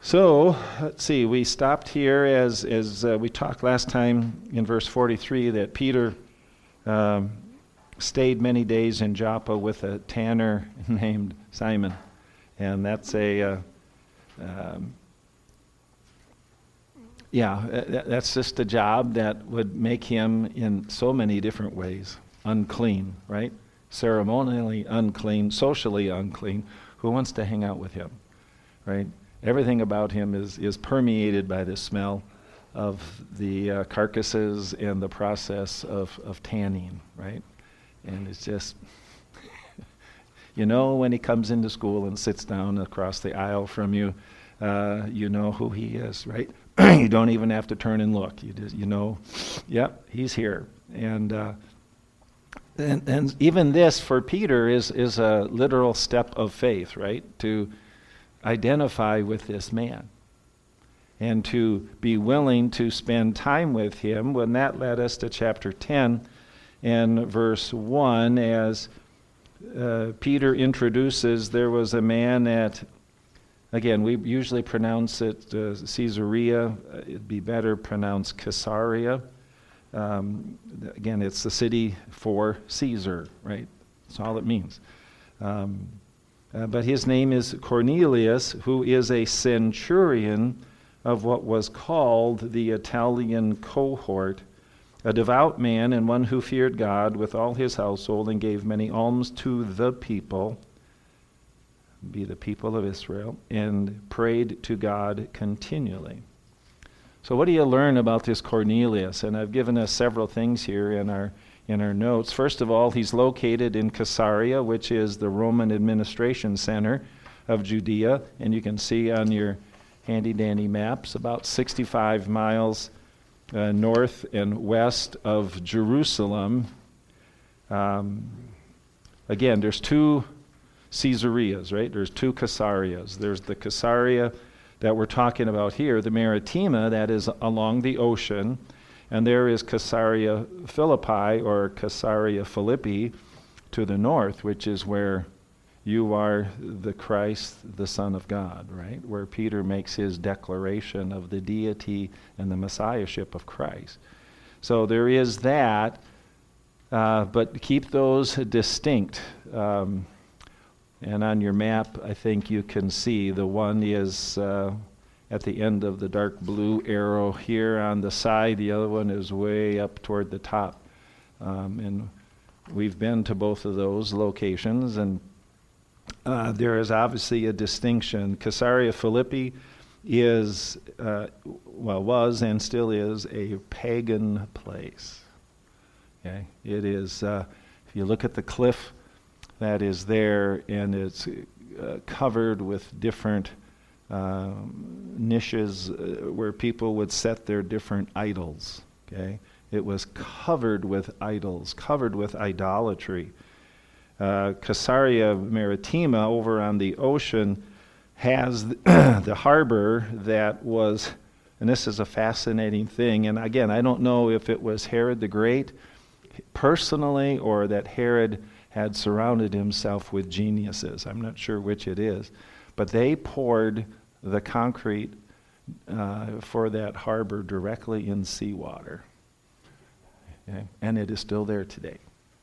So, let's see, we stopped here as we talked last time in verse 43 that Peter stayed many days in Joppa with a tanner named Simon. And that's that's just a job that would make him in so many different ways unclean, right? Ceremonially unclean, socially unclean. Who wants to hang out with him, right? Everything about him is permeated by the smell of the carcasses and the process of tanning, right? And it's just, when he comes into school and sits down across the aisle from you, you know who he is, right? You don't even have to turn and look. You just, yep, he's here. And even this for Peter is a literal step of faith, right? To identify with this man and to be willing to spend time with him. When that led us to chapter 10 and verse 1, as Peter introduces, there was a man at, again, we usually pronounce it Caesarea. It'd be better pronounced Caesarea. Again, it's the city for Caesar, right? That's all it means. But his name is Cornelius, who is a centurion of what was called the Italian cohort, a devout man and one who feared God with all his household and gave many alms to the people, be the people of Israel, and prayed to God continually. So what do you learn about this Cornelius? And I've given us several things here in our notes. First of all, he's located in Caesarea, which is the Roman administration center of Judea. And you can see on your handy-dandy maps, about 65 miles north and west of Jerusalem. Again, there's two Caesareas, right? There's two Caesareas. There's the Caesarea that we're talking about here, the Maritima, that is along the ocean. And there is Caesarea Philippi, or Caesarea Philippi, to the north, which is where you are the Christ, the Son of God, right? Where Peter makes his declaration of the deity and the messiahship of Christ. So there is that, but keep those distinct. And on your map, I think you can see the one is at the end of the dark blue arrow here on the side. The other one is way up toward the top. And we've been to both of those locations, and there is obviously a distinction. Caesarea Philippi is, was and still is a pagan place. Okay, it is. If you look at the cliff that is there, and it's covered with different niches where people would set their different idols. Okay, it was covered with idols, covered with idolatry. Caesarea Maritima, over on the ocean, has the harbor that was, and this is a fascinating thing, and again, I don't know if it was Herod the Great personally or that Herod had surrounded himself with geniuses. I'm not sure which it is. But they poured the concrete for that harbor directly in seawater. Okay? And it is still there today.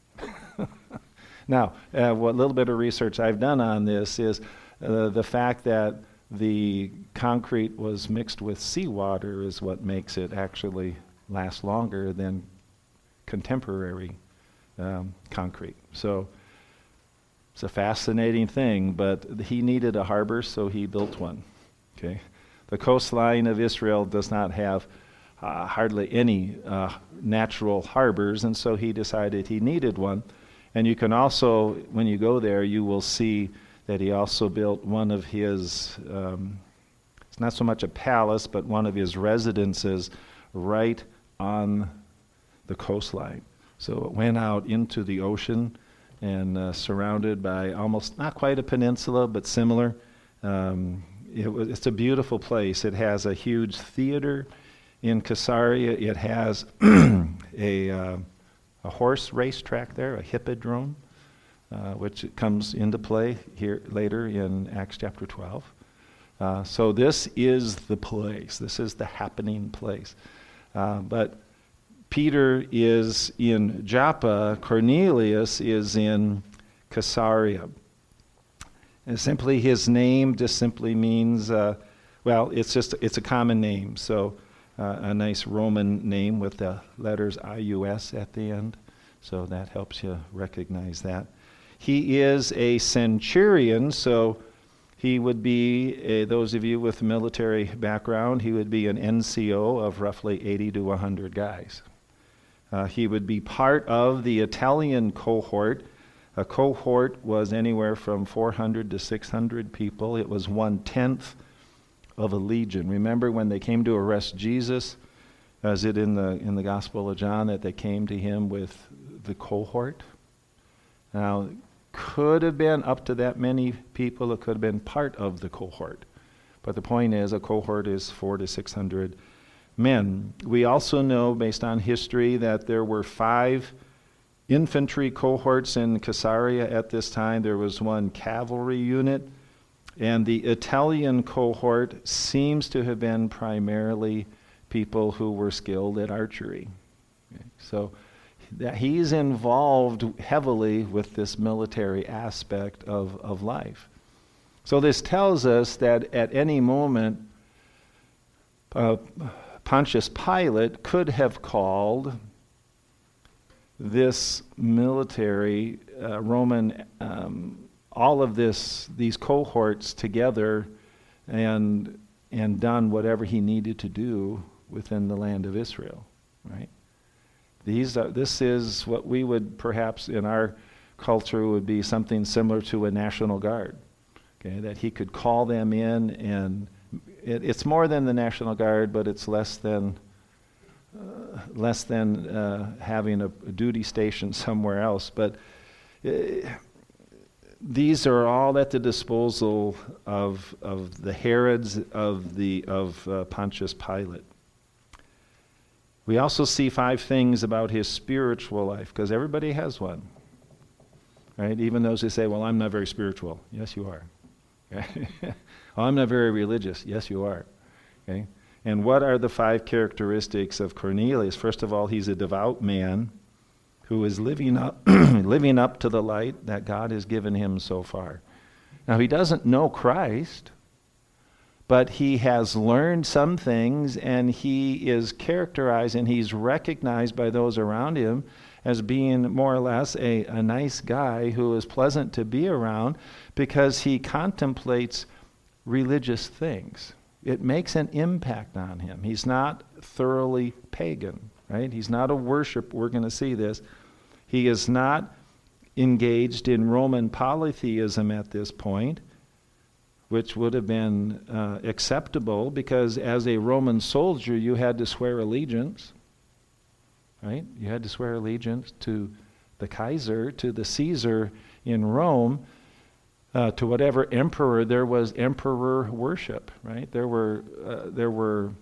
Now, what little bit of research I've done on this is the fact that the concrete was mixed with seawater is what makes it actually last longer than contemporary concrete. So it's a fascinating thing, but he needed a harbor, so he built one. Okay, the coastline of Israel does not have hardly any natural harbors, and so he decided he needed one. And you can also, when you go there, you will see that he also built one of his, it's not so much a palace, but one of his residences right on the coastline. So it went out into the ocean and surrounded by almost, not quite a peninsula, but similar. It's a beautiful place. It has a huge theater in Caesarea. It has a horse racetrack there, a hippodrome, which comes into play here later in Acts chapter 12. So this is the place. This is the happening place. But Peter is in Joppa. Cornelius is in Caesarea. And simply his name just simply means, it's a common name. So a nice Roman name with the letters IUS at the end. So that helps you recognize that. He is a centurion, so he would be, those of you with military background, he would be an NCO of roughly 80 to 100 guys. He would be part of the Italian cohort. A cohort was anywhere from 400 to 600 people. It was 1/10 of a legion. Remember when they came to arrest Jesus, as it in the Gospel of John, that they came to him with the cohort? Now, could have been up to that many people. It could have been part of the cohort. But the point is, a cohort is 400 to 600 men. We also know, based on history, that there were 5 infantry cohorts in Caesarea at this time. There was 1 cavalry unit. And the Italian cohort seems to have been primarily people who were skilled at archery. Okay. So that he's involved heavily with this military aspect of life. So this tells us that at any moment, Pontius Pilate could have called this military Roman, all of these cohorts together and done whatever he needed to do within the land of Israel, right? This is what we would perhaps in our culture would be something similar to a National Guard. Okay, that he could call them in, and it's more than the National Guard, but it's less than having a duty station somewhere else. But these are all at the disposal of the Herods of Pontius Pilate. We also see 5 things about his spiritual life, because everybody has one, right? Even those who say, well, I'm not very spiritual. Yes, you are. Okay? Well, I'm not very religious. Yes, you are. Okay? And what are the 5 characteristics of Cornelius? First of all, he's a devout man who is living up to the light that God has given him so far. Now, he doesn't know Christ, but he has learned some things, and he is characterized and he's recognized by those around him as being more or less a nice guy who is pleasant to be around because he contemplates religious things. It makes an impact on him. He's not thoroughly pagan, right? He's not a worshiper. We're going to see this. He is not engaged in Roman polytheism at this point, which would have been acceptable because as a Roman soldier, you had to swear allegiance, right? You had to swear allegiance to the Kaiser, to the Caesar in Rome, to whatever emperor. There was emperor worship, right? There were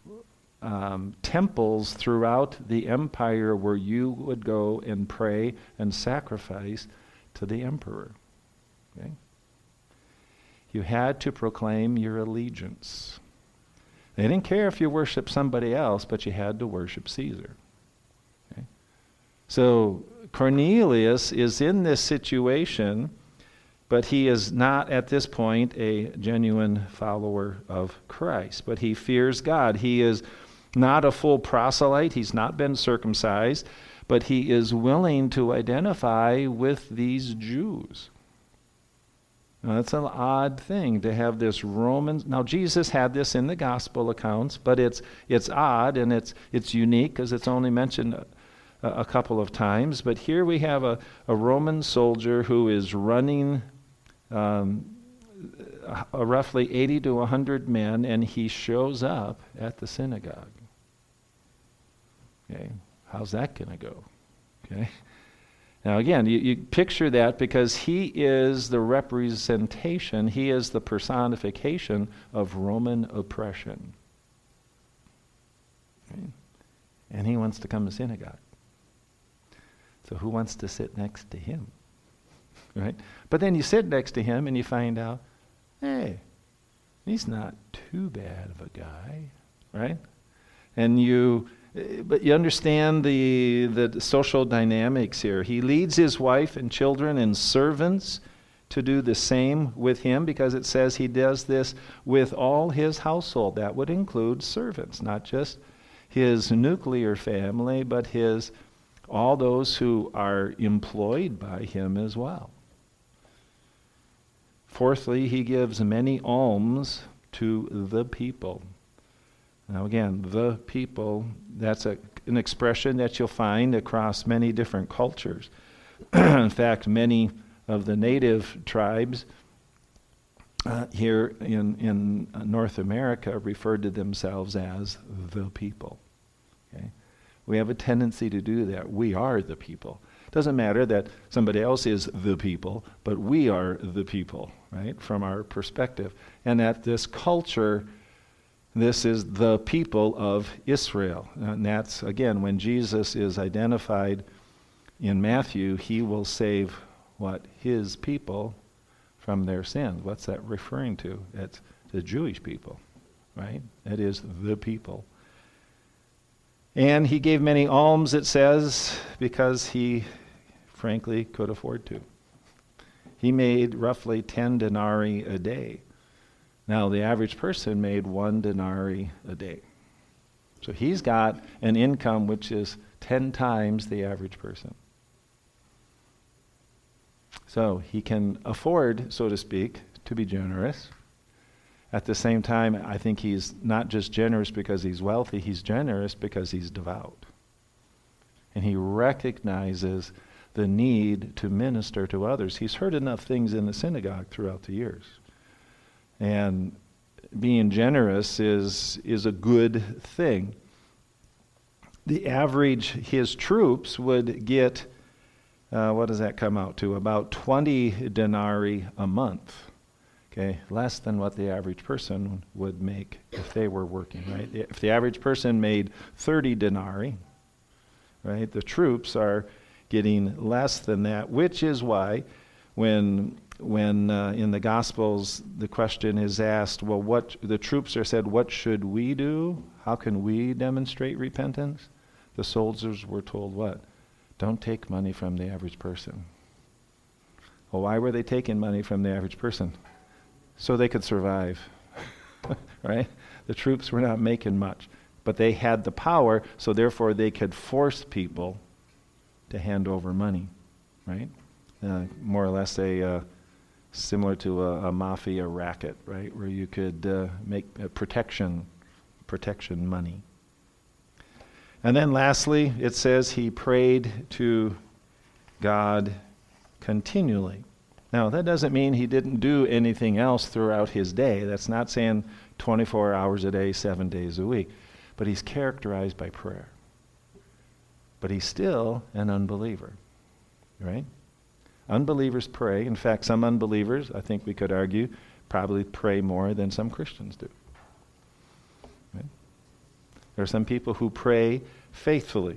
temples throughout the empire where you would go and pray and sacrifice to the emperor, okay? You had to proclaim your allegiance. They didn't care if you worshiped somebody else, but you had to worship Caesar. Okay? So Cornelius is in this situation, but he is not at this point a genuine follower of Christ. But he fears God. He is not a full proselyte. He's not been circumcised, but he is willing to identify with these Jews. Now, that's an odd thing to have this Roman. Now, Jesus had this in the gospel accounts, but it's odd and it's unique because it's only mentioned a couple of times. But here we have a Roman soldier who is running roughly 80 to 100 men, and he shows up at the synagogue. Okay, how's that going to go? Okay. Now again, you picture that because he is the representation, he is the personification of Roman oppression. Okay? And he wants to come to synagogue. So who wants to sit next to him? Right? But then you sit next to him and you find out, hey, He's not too bad of a guy, right? But you understand the social dynamics here. He leads his wife and children and servants to do the same with him, because it says he does this with all his household. That would include servants, not just his nuclear family, but all those who are employed by him as well. Fourthly, he gives many alms to the people. Now again, the people, that's an expression that you'll find across many different cultures. In fact, many of the native tribes here in North America referred to themselves as the people. Okay? We have a tendency to do that. We are the people. It doesn't matter that somebody else is the people, but we are the people, right, from our perspective. And that this culture, this is the people of Israel. And that's, again, when Jesus is identified in Matthew, he will save what? His people from their sins. What's that referring to? It's the Jewish people, right? That is the people. And he gave many alms, it says, because he, frankly, could afford to. He made roughly 10 denarii a day. Now, the average person made 1 denarii a day. So he's got an income which is 10 times the average person. So he can afford, so to speak, to be generous. At the same time, I think he's not just generous because he's wealthy, he's generous because he's devout. And he recognizes the need to minister to others. He's heard enough things in the synagogue throughout the years. And being generous is a good thing. The average, his troops would get, what does that come out to? About 20 denarii a month. Okay, less than what the average person would make if they were working, right? If the average person made 30 denarii, right, the troops are getting less than that, which is why when in the Gospels the question is asked, well, what the troops are said, what should we do? How can we demonstrate repentance? The soldiers were told what? Don't take money from the average person. Well, why were they taking money from the average person? So they could survive, right? The troops were not making much, but they had the power, so therefore they could force people to hand over money, right? More or less similar to a mafia racket, right? Where you could make protection money. And then lastly, it says he prayed to God continually. Now, that doesn't mean he didn't do anything else throughout his day. That's not saying 24 hours a day, 7 days a week. But he's characterized by prayer. But he's still an unbeliever, right? Unbelievers pray. In fact, some unbelievers, I think we could argue, probably pray more than some Christians do. Right? There are some people who pray faithfully.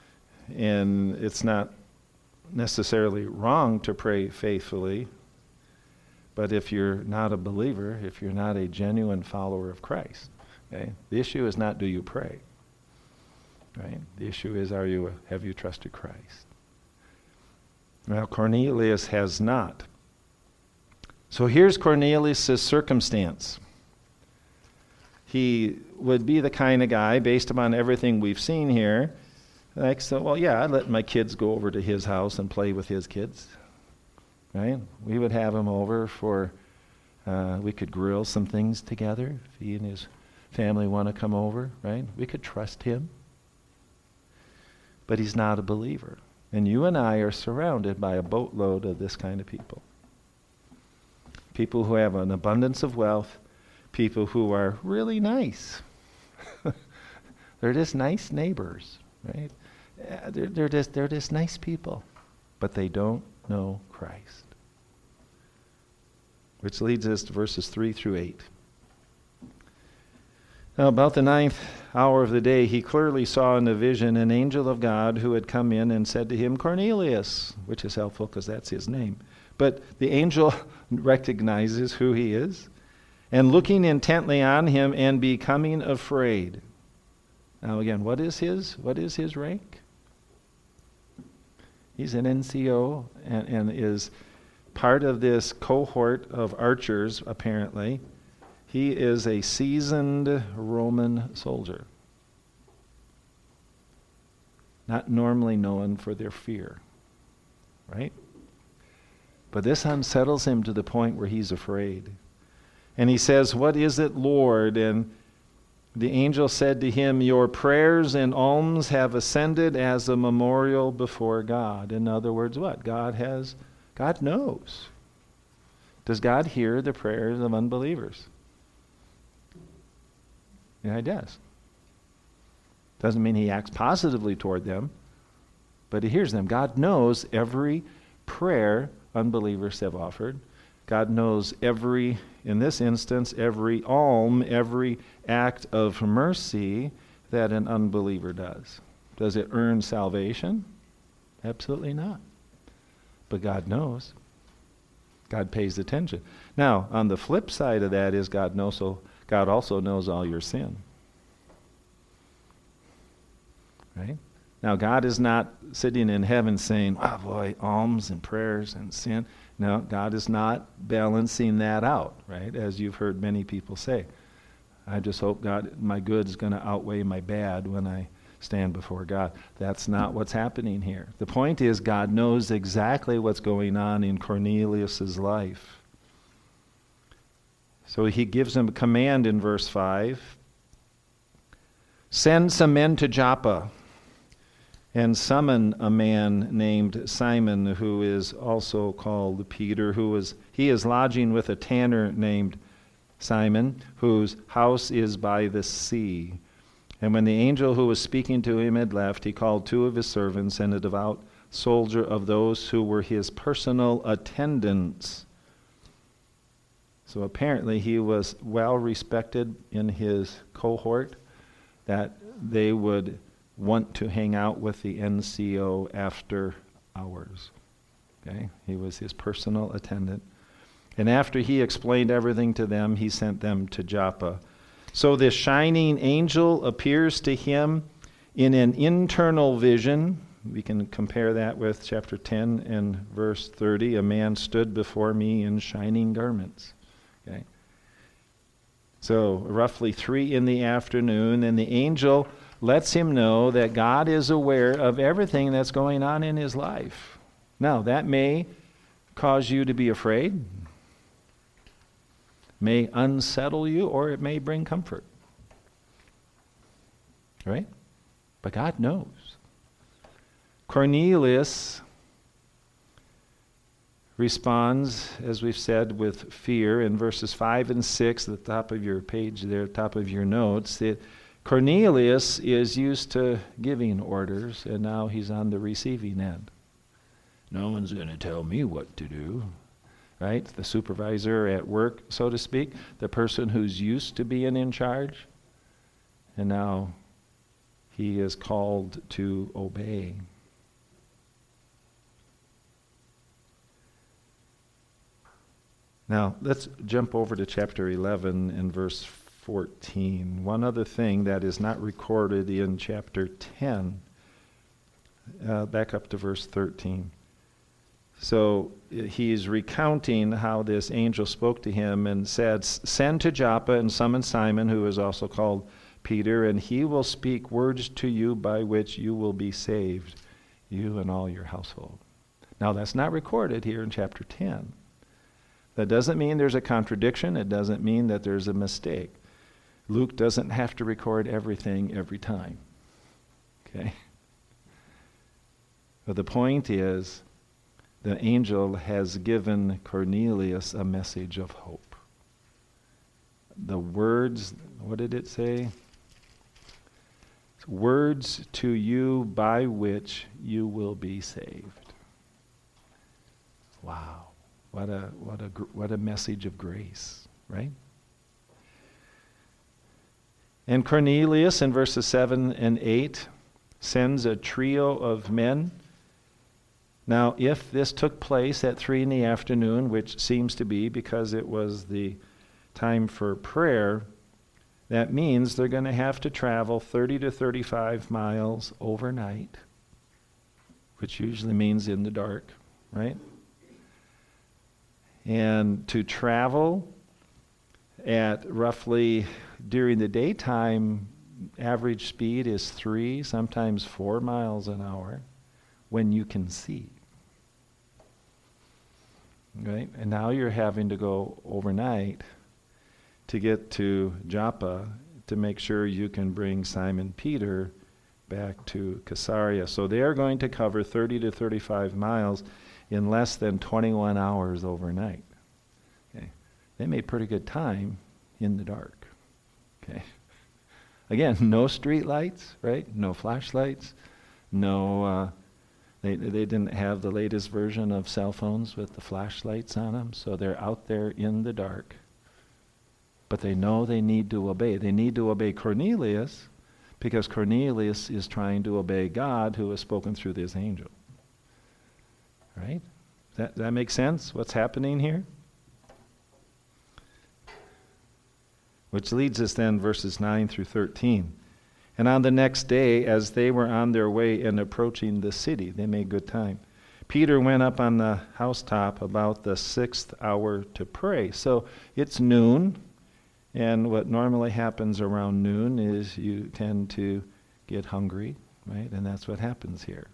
And it's not necessarily wrong to pray faithfully, but if you're not a believer, if you're not a genuine follower of Christ, okay, the issue is not do you pray, right? The issue is have you trusted Christ? Well, Cornelius has not. So here's Cornelius' circumstance. He would be the kind of guy, based upon everything we've seen here, like, so, well, yeah, I'd let my kids go over to his house and play with his kids, right? We would have him over we could grill some things together if he and his family want to come over, right? We could trust him. But he's not a believer. And you and I are surrounded by a boatload of this kind of people. People who have an abundance of wealth, people who are really nice. They're just nice neighbors, right? They're just nice people, but they don't know Christ. Which leads us to verses 3 through 8. Now, about the 9th hour of the day, he clearly saw in the vision an angel of God who had come in and said to him, Cornelius, which is helpful because that's his name. But the angel recognizes who he is, and looking intently on him and becoming afraid. Now again, what is his rank? He's an NCO and is part of this cohort of archers, apparently. He is a seasoned Roman soldier, not normally known for their fear, right? But this unsettles him to the point where he's afraid. And he says, "What is it, Lord?" And the angel said to him, "Your prayers and alms have ascended as a memorial before God." In other words, what? God knows. Does God hear the prayers of unbelievers? Yeah, he does. Doesn't mean he acts positively toward them, but he hears them. God knows every prayer unbelievers have offered. God knows in this instance, every alm, every act of mercy that an unbeliever does. Does it earn salvation? Absolutely not. But God knows. God pays attention. Now, on the flip side of that is God also knows all your sin. Right? Now, God is not sitting in heaven saying, "Oh boy, alms and prayers and sin." No, God is not balancing that out, right? As you've heard many people say. I just hope my good is going to outweigh my bad when I stand before God. That's not what's happening here. The point is, God knows exactly what's going on in Cornelius's life. So he gives him a command in verse 5. "Send some men to Joppa and summon a man named Simon, who is also called Peter, he is lodging with a tanner named Simon, whose house is by the sea." And when the angel who was speaking to him had left, he called 2 of his servants and a devout soldier of those who were his personal attendants. So apparently he was well respected in his cohort, that they would want to hang out with the NCO after hours. Okay? He was his personal attendant. And after he explained everything to them, he sent them to Joppa. So this shining angel appears to him in an internal vision. We can compare that with chapter 10 and verse 30. "A man stood before me in shining garments." Okay? So roughly 3 in the afternoon, and the angel lets him know that God is aware of everything that's going on in his life. Now, that may cause you to be afraid, may unsettle you, or it may bring comfort. Right? But God knows. Cornelius responds, as we've said, with fear in verses 5 and 6 at the top of your page there, top of your notes. Cornelius is used to giving orders, and now he's on the receiving end. No one's going to tell me what to do, right? The supervisor at work, so to speak, the person who's used to being in charge, and now he is called to obey. Now, let's jump over to chapter 11 and verse 14. One other thing that is not recorded in chapter 10. Back up to verse 13. So he's recounting how this angel spoke to him and said, "Send to Joppa and summon Simon, who is also called Peter, and he will speak words to you by which you will be saved, you and all your household." Now, that's not recorded here in chapter 10. That doesn't mean there's a contradiction. It doesn't mean that there's a mistake. Luke doesn't have to record everything every time. Okay? But the point is, the angel has given Cornelius a message of hope. The words, what did it say? Words to you by which you will be saved. Wow. What a message of grace, right? And Cornelius, in verses 7 and 8, sends a trio of men. Now, if this took place at 3 in the afternoon, which seems to be because it was the time for prayer, that means they're going to have to travel 30 to 35 miles overnight, which usually means in the dark, right? And to travel at roughly, during the daytime, average speed is 3, sometimes 4 miles an hour when you can see. Right? And now you're having to go overnight to get to Joppa to make sure you can bring Simon Peter back to Caesarea. So they are going to cover 30 to 35 miles in less than 21 hours overnight. Okay. They made pretty good time in the dark. Okay. Again, no street lights, right? No flashlights. No, they didn't have the latest version of cell phones with the flashlights on them, so they're out there in the dark. But they know they need to obey. They need to obey Cornelius because Cornelius is trying to obey God who has spoken through this angel. Right? That makes sense? What's happening here? Which leads us then, verses 9 through 13. And on the next day, as they were on their way and approaching the city, they made good time, Peter went up on the housetop about the 6th hour to pray. So it's noon, and what normally happens around noon is you tend to get hungry, right? And that's what happens here.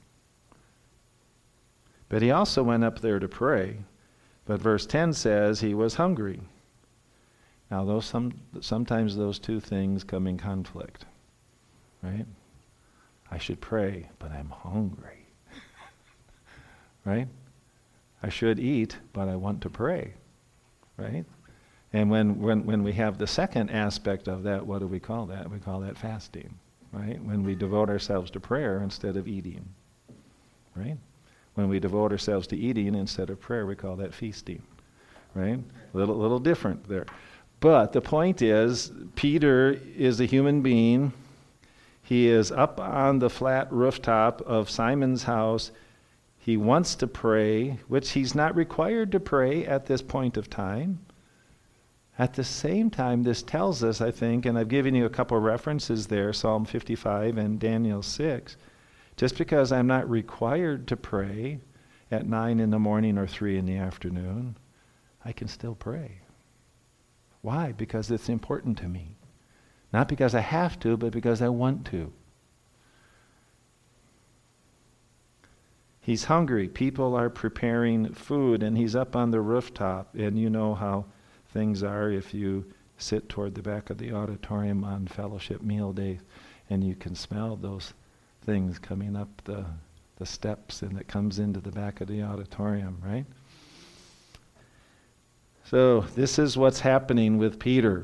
But he also went up there to pray. But verse 10 says he was hungry. Now, sometimes those two things come in conflict, right? I should pray, but I'm hungry, right? I should eat, but I want to pray, right? And when we have the second aspect of that, what do we call that? We call that fasting, right? When we devote ourselves to prayer instead of eating, right? When we devote ourselves to eating instead of prayer, we call that feasting, right? A little different there. But the point is, Peter is a human being. He is up on the flat rooftop of Simon's house. He wants to pray, which he's not required to pray at this point of time. At the same time, this tells us, I think, and I've given you a couple of references there, Psalm 55 and Daniel 6, just because I'm not required to pray at 9 in the morning or 3 in the afternoon, I can still pray. Why? Because it's important to me. Not because I have to, but because I want to. He's hungry. People are preparing food, and he's up on the rooftop. And you know how things are if you sit toward the back of the auditorium on fellowship meal day, and you can smell those things coming up the steps, and it comes into the back of the auditorium, right? So this is what's happening with Peter.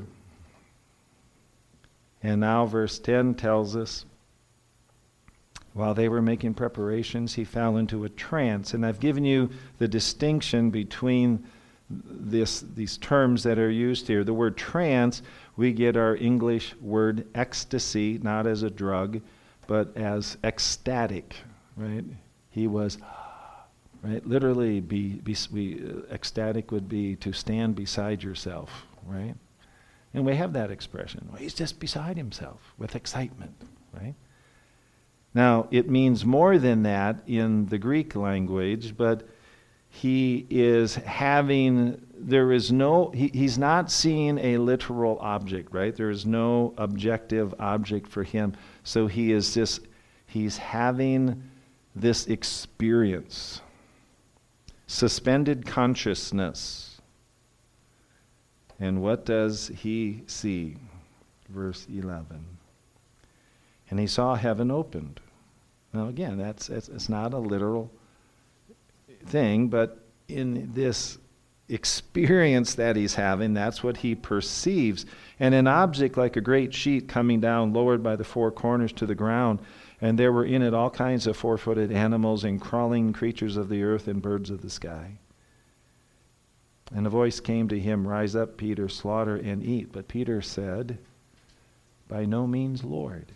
And now verse 10 tells us, while they were making preparations, he fell into a trance. And I've given you the distinction between these terms that are used here. The word trance, we get our English word ecstasy, not as a drug, but as ecstatic, right? He was... right? Literally, ecstatic would be to stand beside yourself, right? And we have that expression. Well, he's just beside himself with excitement, right? Now, it means more than that in the Greek language, but he is having, he's not seeing a literal object, right? There is no objective object for him. So he's having this experience. Suspended consciousness. And what does he see? Verse 11. And he saw heaven opened. Now again, it's not a literal thing, but in this experience that he's having, that's what he perceives. And an object like a great sheet coming down, lowered by the four corners to the ground, and there were in it all kinds of four-footed animals and crawling creatures of the earth and birds of the sky. And a voice came to him, "Rise up, Peter, slaughter and eat." But Peter said, "By no means, Lord.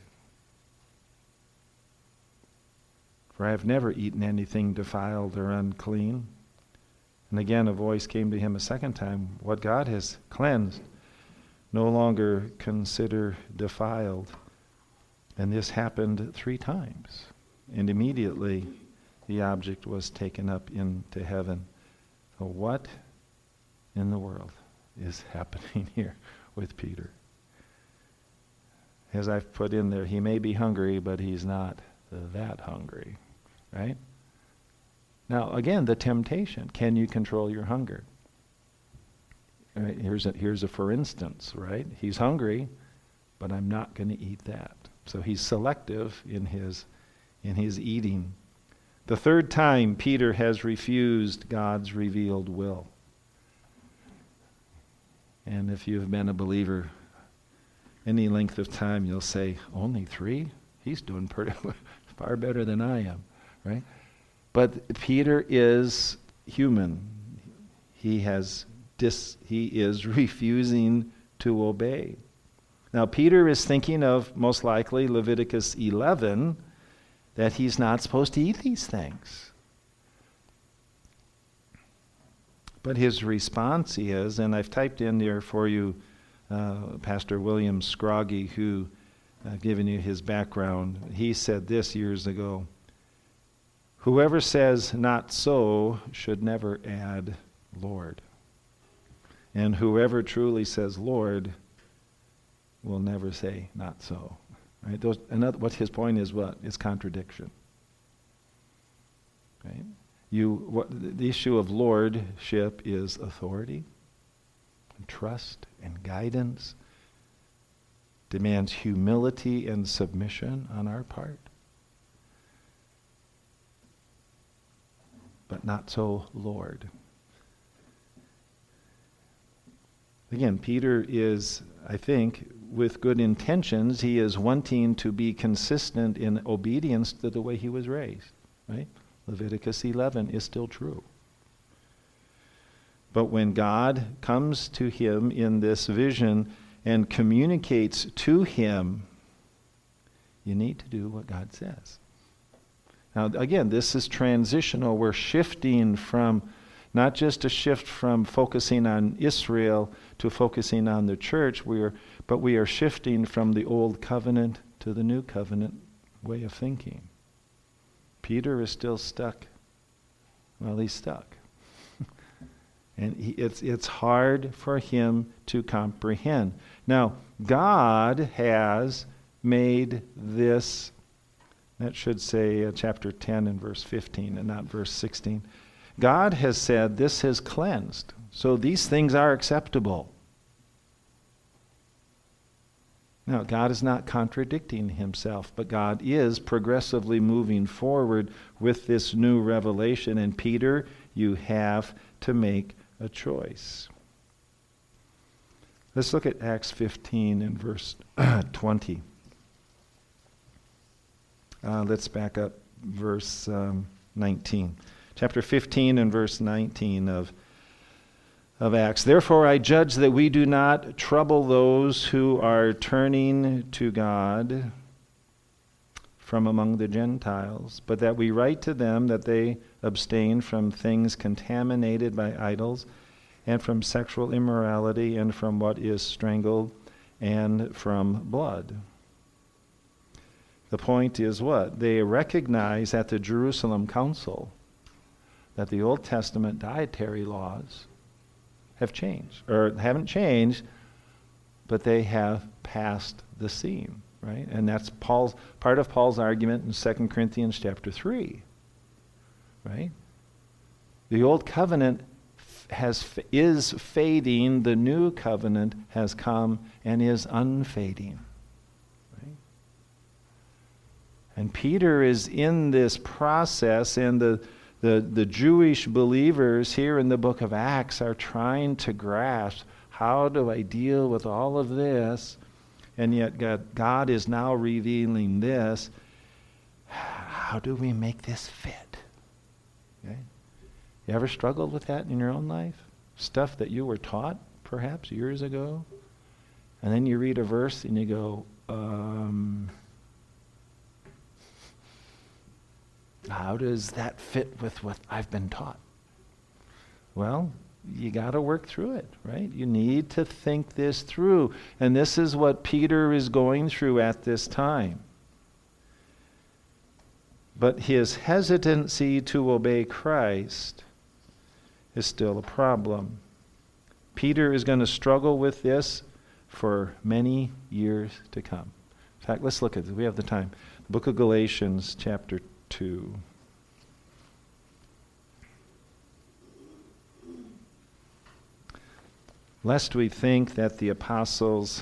For I have never eaten anything defiled or unclean." And again a voice came to him a second time, "What God has cleansed, no longer consider defiled. And this happened 3 times. And immediately the object was taken up into heaven. So what in the world is happening here with Peter? As I've put in there, he may be hungry, but he's not that hungry, right? Now, again, the temptation. Can you control your hunger? Right, here's a for instance, right? He's hungry, but I'm not going to eat that. So he's selective in his eating. The 3rd time Peter has refused God's revealed will. And if you've been a believer any length of time, you'll say, only 3? He's doing pretty far better than I am, right? But Peter is human. He is refusing to obey. Now, Peter is thinking of, most likely, Leviticus 11, that he's not supposed to eat these things. But his response is, and I've typed in there for you Pastor William Scroggie, who I've given you his background. He said this years ago: whoever says not so should never add Lord. And whoever truly says Lord will never say not so. Right? What his point is, what? It's contradiction. Right? The issue of lordship is authority, and trust, and guidance. Demands humility and submission on our part. But not so Lord. Again, Peter is, I think, with good intentions, he is wanting to be consistent in obedience to the way he was raised. Right? Leviticus 11 is still true. But when God comes to him in this vision and communicates to him, you need to do what God says. Now, again, this is transitional. We're shifting from, not just a shift from focusing on Israel to focusing on the church, but we are shifting from the old covenant to the new covenant way of thinking. Peter is still stuck. Well, he's stuck. And it's hard for him to comprehend. Now, God has made this, that should say chapter 10 and verse 15 and not verse 16. God has said this has cleansed. So these things are acceptable. Now, God is not contradicting himself, but God is progressively moving forward with this new revelation. And Peter, you have to make a choice. Let's look at Acts 15 and verse 20. Let's back up verse 19. Chapter 15 and verse 19 of Acts. Therefore I judge that we do not trouble those who are turning to God from among the Gentiles, but that we write to them that they abstain from things contaminated by idols, and from sexual immorality, and from what is strangled, and from blood. The point is what? They recognize at the Jerusalem Council that the Old Testament dietary laws have changed, or haven't changed, but they have passed the seam, right? And that's part of Paul's argument in 2 Corinthians chapter 3, right? The old covenant is fading, the new covenant has come and is unfading. Right? And Peter is in this process, and the Jewish believers here in the book of Acts are trying to grasp, how do I deal with all of this? And yet God is now revealing this. How do we make this fit? Okay? You ever struggled with that in your own life? Stuff that you were taught perhaps years ago? And then you read a verse and you go, how does that fit with what I've been taught? Well, you got to work through it, right? You need to think this through. And this is what Peter is going through at this time. But his hesitancy to obey Christ is still a problem. Peter is going to struggle with this for many years to come. In fact, let's look at it. We have the time. The book of Galatians, chapter 2. Lest we think that the apostles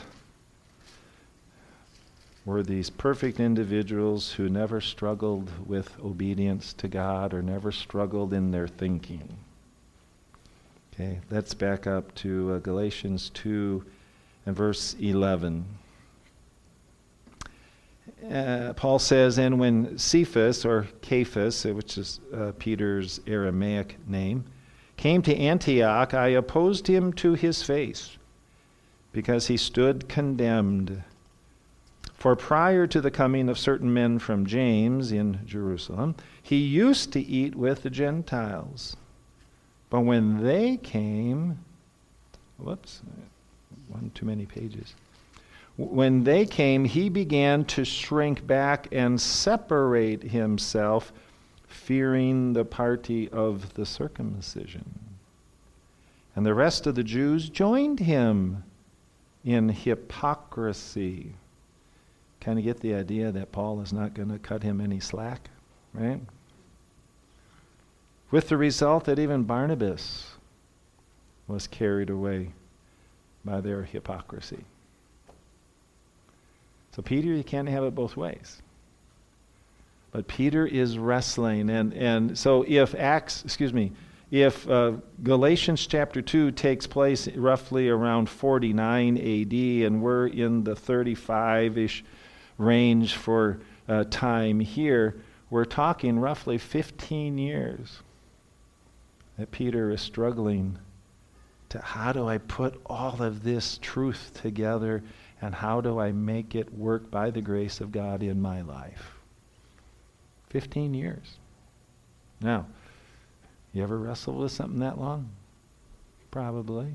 were these perfect individuals who never struggled with obedience to God or never struggled in their thinking. Okay, let's back up to Galatians 2 and verse 11. Paul says, and when Cephas, or Cephas, which is Peter's Aramaic name, came to Antioch, I opposed him to his face, because he stood condemned. For prior to the coming of certain men from James in Jerusalem, he used to eat with the Gentiles. But when they came, one too many pages. When they came, he began to shrink back and separate himself, fearing the party of the circumcision. And the rest of the Jews joined him in hypocrisy. Kind of get the idea that Paul is not going to cut him any slack, right? With the result that even Barnabas was carried away by their hypocrisy. So Peter, you can't have it both ways. But Peter is wrestling, and so if Galatians chapter 2 takes place roughly around 49 AD, and we're in the 35-ish range for time here, we're talking roughly 15 years that Peter is struggling to how do I put all of this truth together and how do I make it work by the grace of God in my life. 15 years. Now, you ever wrestle with something that long? Probably.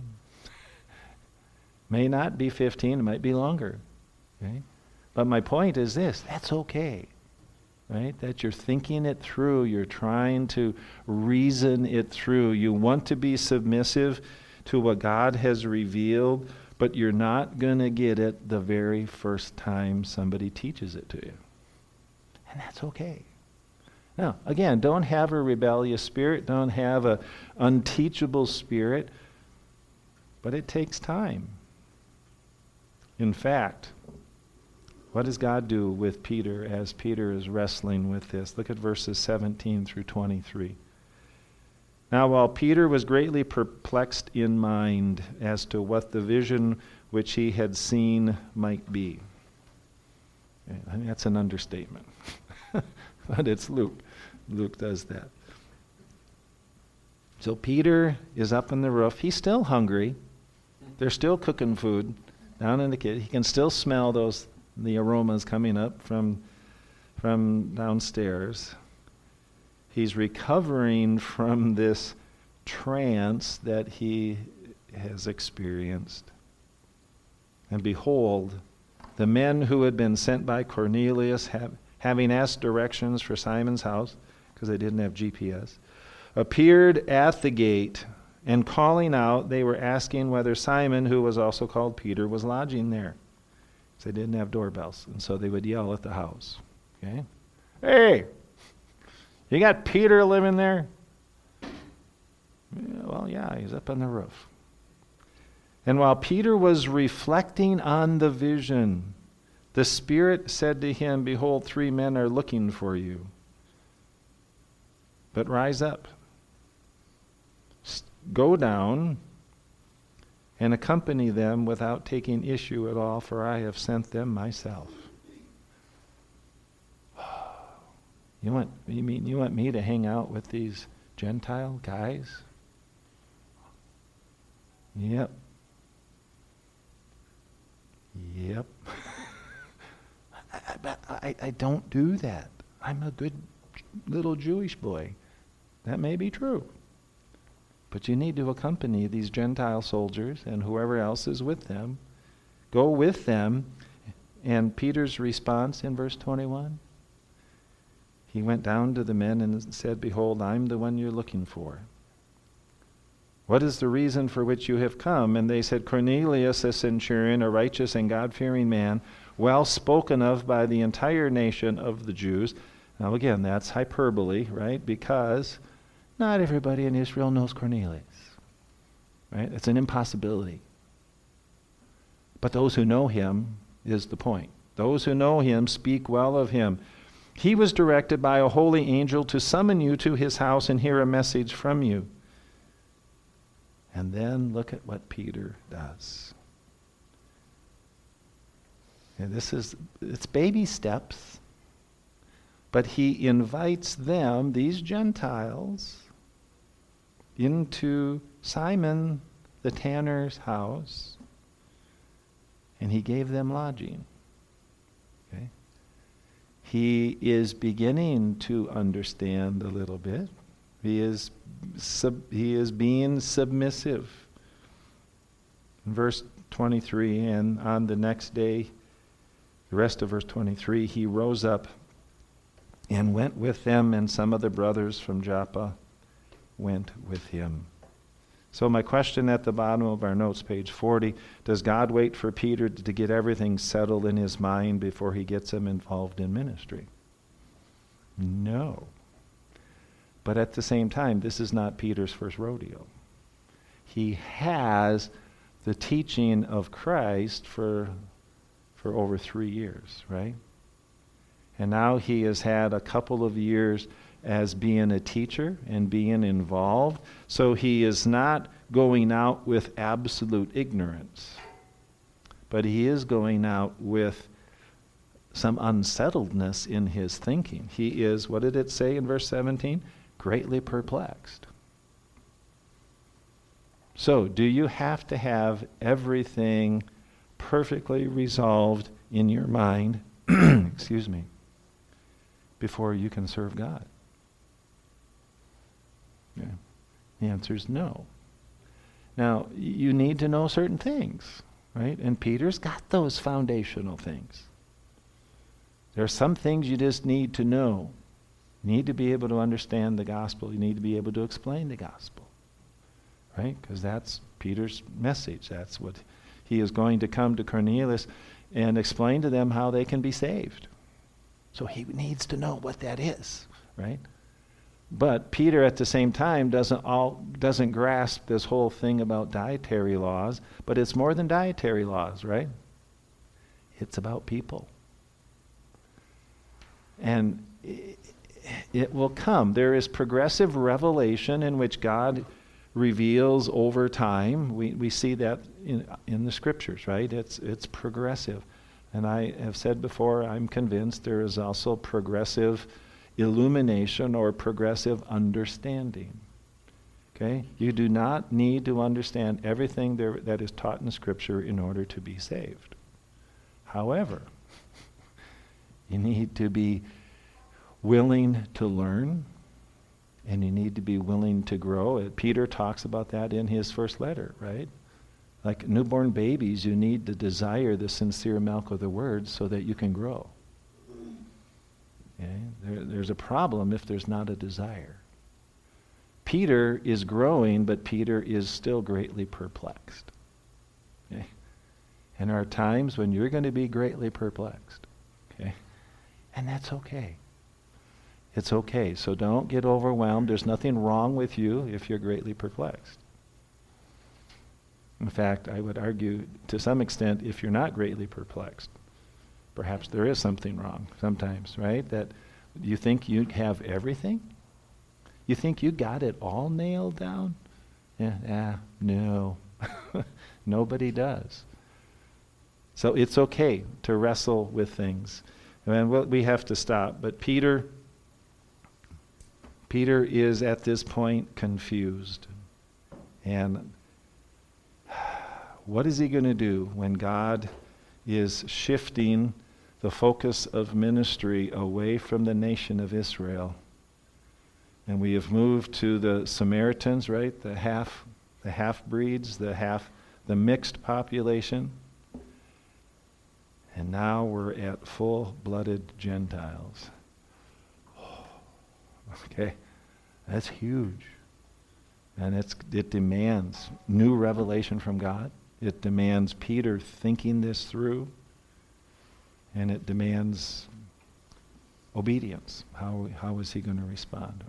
May not be 15, it might be longer. Okay? But my point is this, that's okay. Right? That you're thinking it through, you're trying to reason it through. You want to be submissive to what God has revealed, but you're not going to get it the very first time somebody teaches it to you. And that's okay. Now, again, don't have a rebellious spirit, don't have an unteachable spirit, but it takes time. In fact, what does God do with Peter as Peter is wrestling with this? Look at verses 17 through 23. Now, while Peter was greatly perplexed in mind as to what the vision which he had seen might be. I mean, that's an understatement. But it's Luke. Luke does that. So Peter is up on the roof. He's still hungry. They're still cooking food down in the kitchen. He can still smell the aromas coming up from downstairs. He's recovering from this trance that he has experienced. And behold, the men who had been sent by Cornelius, having asked directions for Simon's house, because they didn't have GPS, appeared at the gate, and calling out, they were asking whether Simon, who was also called Peter, was lodging there. They didn't have doorbells, and so they would yell at the house. Okay? Hey, you got Peter living there? Well, yeah, he's up on the roof. And while Peter was reflecting on the vision, the Spirit said to him, behold, 3 men are looking for you. But rise up, go down, and accompany them without taking issue at all, for I have sent them myself. You want me to hang out with these Gentile guys? Yep. I don't do that. I'm a good little Jewish boy. That may be true. But you need to accompany these Gentile soldiers and whoever else is with them. Go with them. And Peter's response in verse 21, he went down to the men and said, "Behold, I'm the one you're looking for. What is the reason for which you have come?" And they said, "Cornelius, a centurion, a righteous and God-fearing man, well spoken of by the entire nation of the Jews." Now again, that's hyperbole, right? Because not everybody in Israel knows Cornelius, right? It's an impossibility. But those who know him is the point. Those who know him speak well of him. He was directed by a holy angel to summon you to his house and hear a message from you. And then look at what Peter does. And it's baby steps, but he invites them, these Gentiles, into Simon the tanner's house, and he gave them lodging. Okay? He is beginning to understand a little bit. He is being submissive. In verse 23, and on the next day, the rest of verse 23, he rose up and went with them, and some of the brothers from Joppa went with him. So my question at the bottom of our notes, page 40, does God wait for Peter to get everything settled in his mind before he gets him involved in ministry? No. But at the same time, this is not Peter's first rodeo. He has the teaching of Christ for over 3 years, right? And now he has had a couple of years as being a teacher and being involved. So he is not going out with absolute ignorance, but he is going out with some unsettledness in his thinking. He is, what did it say in verse 17? Greatly perplexed. So, do you have to have everything perfectly resolved in your mind, excuse me, before you can serve God? Yeah. The answer is no. Now, you need to know certain things, right? And Peter's got those foundational things. There are some things you just need to know. You need to be able to understand the gospel. You need to be able to explain the gospel, right? Because that's Peter's message. That's what he is going to come to Cornelius and explain to them how they can be saved. So he needs to know what that is, right? But Peter at the same time doesn't grasp this whole thing about dietary laws, but it's more than dietary laws, right? It's about people. And it will come. There is progressive revelation in which God reveals over time. We see that in the scriptures, right? It's progressive. And I have said before, I'm convinced there is also progressive illumination or progressive understanding. Okay? You do not need to understand everything that is taught in Scripture in order to be saved. However, you need to be willing to learn, and you need to be willing to grow. Peter talks about that in his first letter, right? Like newborn babies, you need to desire the sincere milk of the word so that you can grow. Okay? There's a problem if there's not a desire. Peter is growing, but Peter is still greatly perplexed. Okay? And there are times when you're going to be greatly perplexed. Okay? And that's okay. It's okay. So don't get overwhelmed. There's nothing wrong with you if you're greatly perplexed. In fact, I would argue to some extent, if you're not greatly perplexed, perhaps there is something wrong sometimes, right? That you think you have everything? You think you got it all nailed down? No. Nobody does. So it's okay to wrestle with things. And we have to stop. But Peter is at this point confused. And what is he going to do when God is shifting the focus of ministry away from the nation of Israel And we have moved to the Samaritans, right? The half-breeds, the mixed population. And now we're at full-blooded Gentiles. Okay? That's huge. And it demands new revelation from God. It demands Peter thinking this through. And it demands obedience. How is he going to respond?